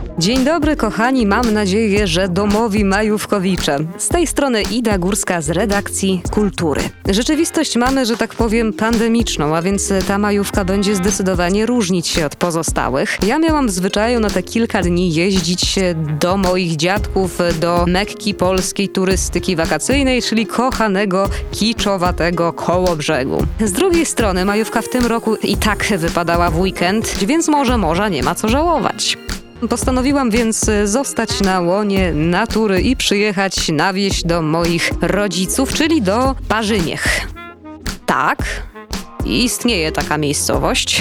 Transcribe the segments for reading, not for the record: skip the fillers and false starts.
Dzień dobry kochani, mam nadzieję, że domowi majówkowicze. Z tej strony Ida Górska z redakcji Kultury. Rzeczywistość mamy, że tak powiem, pandemiczną, a więc ta majówka będzie zdecydowanie różnić się od pozostałych. Ja miałam w zwyczaju na te kilka dni jeździć do moich dziadków, do Mekki polskiej turystyki wakacyjnej, czyli kochanego, kiczowatego Kołobrzegu. Z drugiej strony majówka w tym roku i tak wypadała w weekend, więc może nie ma co żałować. Postanowiłam więc zostać na łonie natury i przyjechać na wieś do moich rodziców, czyli do Parzymiech. Tak, istnieje taka miejscowość.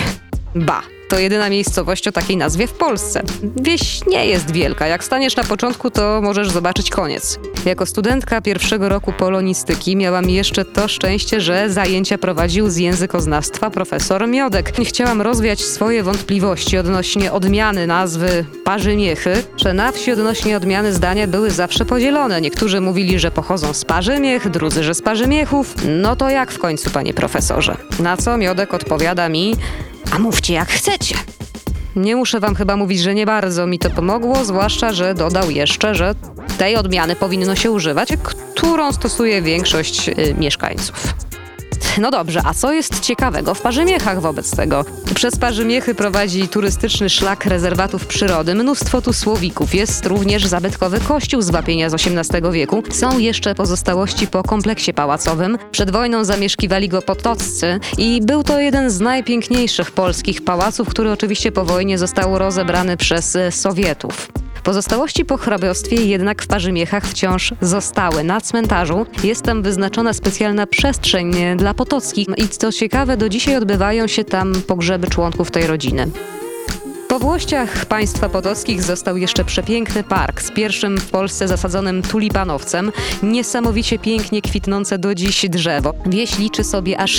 To jedyna miejscowość o takiej nazwie w Polsce. Wieś nie jest wielka. Jak staniesz na początku, to możesz zobaczyć koniec. Jako studentka pierwszego roku polonistyki miałam jeszcze to szczęście, że zajęcia prowadził z językoznawstwa profesor Miodek. Chciałam rozwiać swoje wątpliwości odnośnie odmiany nazwy Parzymiechy, że na wsi odnośnie odmiany zdania były zawsze podzielone. Niektórzy mówili, że pochodzą z Parzymiech, drudzy, że z Parzymiechów. No to jak w końcu, panie profesorze? Na co Miodek odpowiada mi: a mówcie jak chcecie. Nie muszę wam chyba mówić, że nie bardzo mi to pomogło, zwłaszcza, że dodał jeszcze, że tej odmiany powinno się używać, którą stosuje większość mieszkańców. No dobrze, a co jest ciekawego w Parzymiechach wobec tego? Przez Parzymiechy prowadzi turystyczny szlak rezerwatów przyrody. Mnóstwo tu słowików. Jest również zabytkowy kościół z wapienia z XVIII wieku. Są jeszcze pozostałości po kompleksie pałacowym. Przed wojną zamieszkiwali go potoccy i był to jeden z najpiękniejszych polskich pałaców, który oczywiście po wojnie został rozebrany przez Sowietów. Pozostałości po hrabstwie jednak w Parzymiechach wciąż zostały. Na cmentarzu jest tam wyznaczona specjalna przestrzeń dla potockich i co ciekawe, do dzisiaj odbywają się tam pogrzeby członków tej rodziny. Po włościach państwa potockich został jeszcze przepiękny park z pierwszym w Polsce zasadzonym tulipanowcem, niesamowicie pięknie kwitnące do dziś drzewo. Wieś liczy sobie aż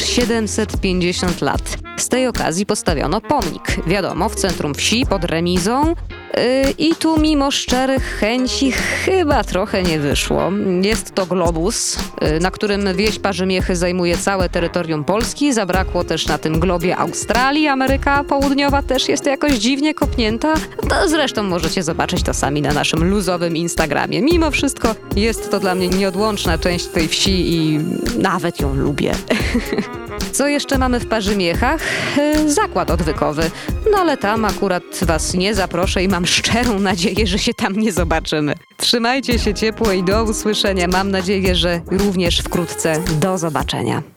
750 lat. Z tej okazji postawiono pomnik. Wiadomo, w centrum wsi, pod remizą. I tu mimo szczerych chęci chyba trochę nie wyszło. Jest to globus, na którym wieś Parzymiechy zajmuje całe terytorium Polski. Zabrakło też na tym globie Australii. Ameryka Południowa też jest jakoś dziwnie kopnięta. To zresztą możecie zobaczyć to sami na naszym luzowym Instagramie. Mimo wszystko jest to dla mnie nieodłączna część tej wsi i nawet ją lubię. Co jeszcze mamy w Parzymiechach? Zakład odwykowy. No ale tam akurat was nie zaproszę i mam szczerą nadzieję, że się tam nie zobaczymy. Trzymajcie się ciepło i do usłyszenia. Mam nadzieję, że również wkrótce do zobaczenia.